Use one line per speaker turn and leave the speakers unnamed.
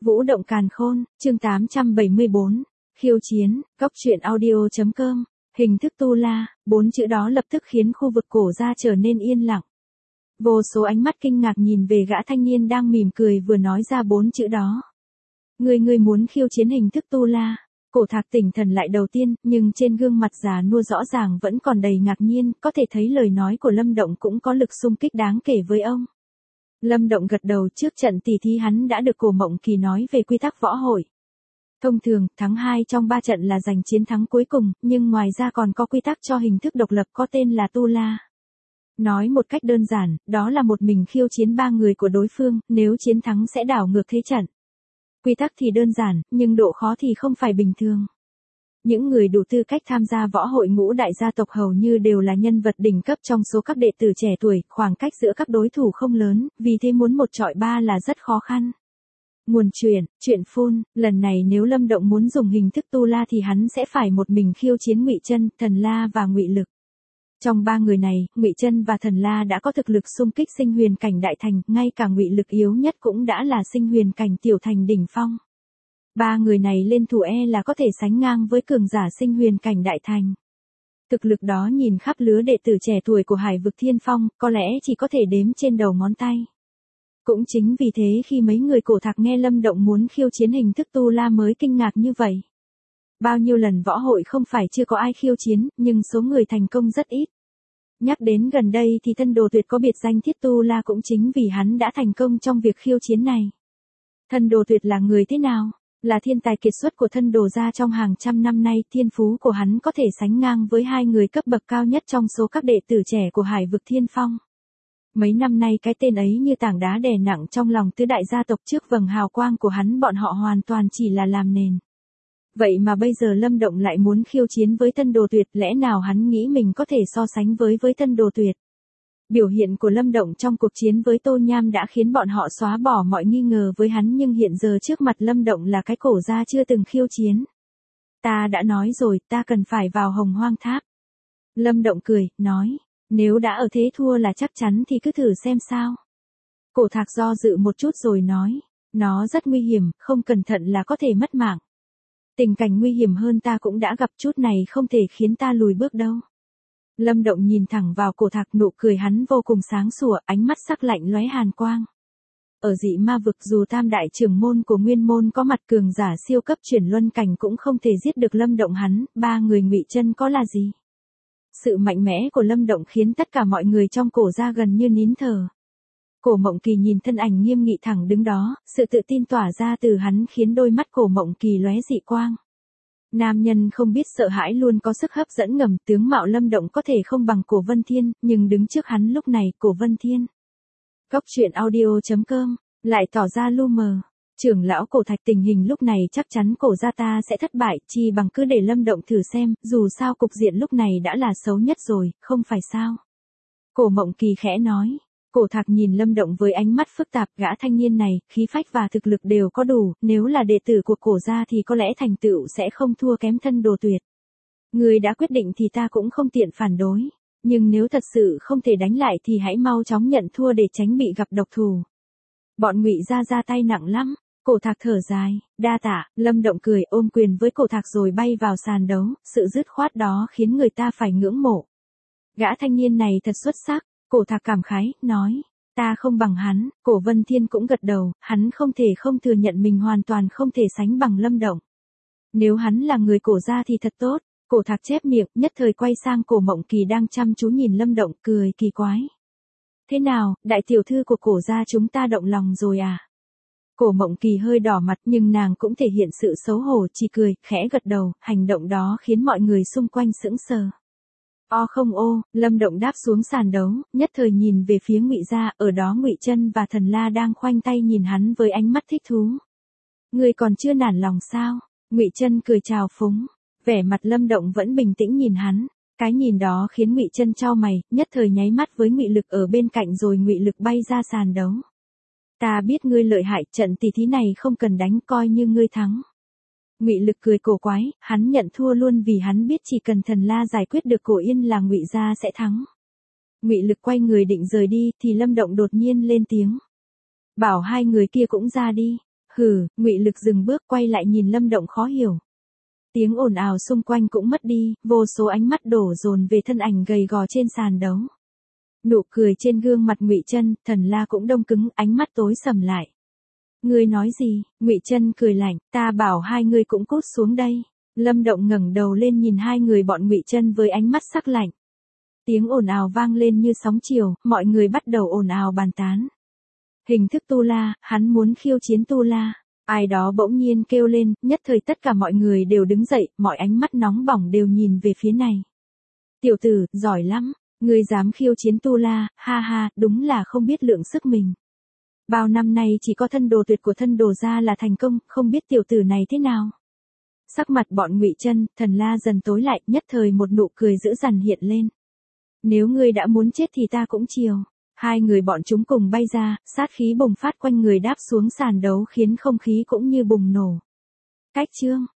Vũ động càn khôn, chương 874. Khiêu chiến, góc truyện audio.com. Hình thức tu la, 4 chữ đó lập tức khiến khu vực cổ ra trở nên yên lặng. Vô số ánh mắt kinh ngạc nhìn về gã thanh niên đang mỉm cười vừa nói ra 4 chữ đó. Ngươi muốn khiêu chiến hình thức tu la. Cổ Thạc tỉnh thần lại đầu tiên, nhưng trên gương mặt già nua rõ ràng vẫn còn đầy ngạc nhiên, có thể thấy lời nói của Lâm Động cũng có lực xung kích đáng kể với ông. Lâm Động gật đầu, trước trận tỷ thí hắn đã được Cổ Mộng Kỳ nói về quy tắc võ hội. Thông thường, thắng 2 trong 3 trận là giành chiến thắng cuối cùng, nhưng ngoài ra còn có quy tắc cho hình thức độc lập có tên là tu la. Nói một cách đơn giản, đó là một mình khiêu chiến 3 người của đối phương, nếu chiến thắng sẽ đảo ngược thế trận. Quy tắc thì đơn giản, nhưng độ khó thì không phải bình thường. Những người đủ tư cách tham gia võ hội ngũ đại gia tộc hầu như đều là nhân vật đỉnh cấp trong số các đệ tử trẻ tuổi, khoảng cách giữa các đối thủ không lớn, vì thế muốn một chọi 3 là rất khó khăn. Nguồn chuyện phun, lần này nếu Lâm Động muốn dùng hình thức tu la thì hắn sẽ phải một mình khiêu chiến Ngụy Chân, Thần La và Ngụy Lực. Trong 3 người này, Ngụy Chân và Thần La đã có thực lực xung kích sinh huyền cảnh đại thành, ngay cả Ngụy Lực yếu nhất cũng đã là sinh huyền cảnh tiểu thành đỉnh phong. 3 người này lên thủ là có thể sánh ngang với cường giả sinh huyền cảnh đại thành. Thực lực đó nhìn khắp lứa đệ tử trẻ tuổi của Hải vực Thiên Phong, có lẽ chỉ có thể đếm trên đầu ngón tay. Cũng chính vì thế khi mấy người Cổ Thạc nghe Lâm Động muốn khiêu chiến hình thức tu la mới kinh ngạc như vậy. Bao nhiêu lần võ hội không phải chưa có ai khiêu chiến, nhưng số người thành công rất ít. Nhắc đến gần đây thì Thân Đồ Tuyệt có biệt danh Thiết Tu La cũng chính vì hắn đã thành công trong việc khiêu chiến này. Thân Đồ Tuyệt là người thế nào? Là thiên tài kiệt xuất của Thân Đồ gia trong hàng trăm năm nay, thiên phú của hắn có thể sánh ngang với 2 người cấp bậc cao nhất trong số các đệ tử trẻ của Hải vực Thiên Phong. Mấy năm nay cái tên ấy như tảng đá đè nặng trong lòng tứ đại gia tộc, trước vầng hào quang của hắn bọn họ hoàn toàn chỉ là làm nền. Vậy mà bây giờ Lâm Động lại muốn khiêu chiến với Thân Đồ Tuyệt, lẽ nào hắn nghĩ mình có thể so sánh với Thân Đồ Tuyệt? Biểu hiện của Lâm Động trong cuộc chiến với Tô Nham đã khiến bọn họ xóa bỏ mọi nghi ngờ với hắn, nhưng hiện giờ trước mặt Lâm Động là cái cổ gia chưa từng khiêu chiến. Ta đã nói rồi, ta cần phải vào Hồng Hoang Tháp. Lâm Động cười, nói, nếu đã ở thế thua là chắc chắn thì cứ thử xem sao. Cổ Thạc do dự một chút rồi nói, nó rất nguy hiểm, không cẩn thận là có thể mất mạng. Tình cảnh nguy hiểm hơn ta cũng đã gặp, chút này không thể khiến ta lùi bước đâu. Lâm Động nhìn thẳng vào Cổ Thạc, nụ cười hắn vô cùng sáng sủa, ánh mắt sắc lạnh lóe hàn quang. Ở Dị Ma vực dù tam đại trưởng môn của Nguyên môn có mặt cường giả siêu cấp chuyển luân cảnh cũng không thể giết được Lâm Động hắn, 3 người Ngụy Chân có là gì? Sự mạnh mẽ của Lâm Động khiến tất cả mọi người trong cổ gia gần như nín thở. Cổ Mộng Kỳ nhìn thân ảnh nghiêm nghị thẳng đứng đó, sự tự tin tỏa ra từ hắn khiến đôi mắt Cổ Mộng Kỳ lóe dị quang. Nam nhân không biết sợ hãi luôn có sức hấp dẫn ngầm, tướng mạo Lâm Động có thể không bằng Cổ Vân Thiên, nhưng đứng trước hắn lúc này, Cổ Vân Thiên. Góc truyện audio.com, lại tỏ ra lu mờ. Trưởng lão Cổ Thạch, tình hình lúc này chắc chắn cổ gia ta sẽ thất bại, chi bằng cứ để Lâm Động thử xem, dù sao cục diện lúc này đã là xấu nhất rồi, không phải sao? Cổ Mộng Kỳ khẽ nói. Cổ Thạc nhìn Lâm Động với ánh mắt phức tạp, gã thanh niên này, khí phách và thực lực đều có đủ, nếu là đệ tử của cổ gia thì có lẽ thành tựu sẽ không thua kém Thân Đồ Tuyệt. Người đã quyết định thì ta cũng không tiện phản đối, nhưng nếu thật sự không thể đánh lại thì hãy mau chóng nhận thua để tránh bị gặp độc thủ. Bọn Ngụy gia ra tay nặng lắm. Cổ Thạc thở dài, đa tạ. Lâm Động cười, ôm quyền với Cổ Thạc rồi bay vào sàn đấu, sự dứt khoát đó khiến người ta phải ngưỡng mộ. Gã thanh niên này thật xuất sắc. Cổ Thạc cảm khái, nói, ta không bằng hắn. Cổ Vân Thiên cũng gật đầu, hắn không thể không thừa nhận mình hoàn toàn không thể sánh bằng Lâm Động. Nếu hắn là người cổ gia thì thật tốt. Cổ Thạc chép miệng, nhất thời quay sang Cổ Mộng Kỳ đang chăm chú nhìn Lâm Động, cười kỳ quái. Thế nào, đại tiểu thư của cổ gia chúng ta động lòng rồi à? Cổ Mộng Kỳ hơi đỏ mặt nhưng nàng cũng thể hiện sự xấu hổ, chỉ cười, khẽ gật đầu, hành động đó khiến mọi người xung quanh sững sờ. Không ô, Lâm Động đáp xuống sàn đấu, nhất thời nhìn về phía Ngụy gia, ở đó Ngụy Chân và Thần La đang khoanh tay nhìn hắn với ánh mắt thích thú. Ngươi còn chưa nản lòng sao? Ngụy Chân cười chào phúng, vẻ mặt Lâm Động vẫn bình tĩnh nhìn hắn. Cái nhìn đó khiến Ngụy Chân chau mày, nhất thời nháy mắt với Ngụy Lực ở bên cạnh rồi Ngụy Lực bay ra sàn đấu. Ta biết ngươi lợi hại, trận tỷ thí này không cần đánh, coi như ngươi thắng. Ngụy Lực cười cổ quái, hắn nhận thua luôn vì hắn biết chỉ cần Thần La giải quyết được Cổ Yên là Ngụy gia sẽ thắng. Ngụy Lực quay người định rời đi thì Lâm Động đột nhiên lên tiếng. Bảo 2 người kia cũng ra đi. Hừ, Ngụy Lực dừng bước quay lại nhìn Lâm Động khó hiểu. Tiếng ồn ào xung quanh cũng mất đi, vô số ánh mắt đổ dồn về thân ảnh gầy gò trên sàn đấu. Nụ cười trên gương mặt Ngụy Chân, Thần La cũng đông cứng, ánh mắt tối sầm lại. Ngươi nói gì? Ngụy Chân cười lạnh, ta bảo hai người cũng cút xuống đây. Lâm Động ngẩng đầu lên nhìn hai người bọn Ngụy Chân với ánh mắt sắc lạnh. Tiếng ồn ào vang lên như sóng chiều, mọi người bắt đầu ồn ào bàn tán. Hình thức Tu La, hắn muốn khiêu chiến Tu La. Ai đó bỗng nhiên kêu lên, nhất thời tất cả mọi người đều đứng dậy, mọi ánh mắt nóng bỏng đều nhìn về phía này. Tiểu tử, giỏi lắm, ngươi dám khiêu chiến Tu La, ha ha, đúng là không biết lượng sức mình. Bao năm nay chỉ có thân đồ tuyệt của thân đồ gia là thành công, không biết tiểu tử này thế nào. Sắc mặt bọn Ngụy Chân, Thần La dần tối lại, nhất thời một nụ cười dữ dằn hiện lên. Nếu ngươi đã muốn chết thì ta cũng chiều. Hai người bọn chúng cùng bay ra, sát khí bùng phát quanh người đáp xuống sàn đấu khiến không khí cũng như bùng nổ. Cách chương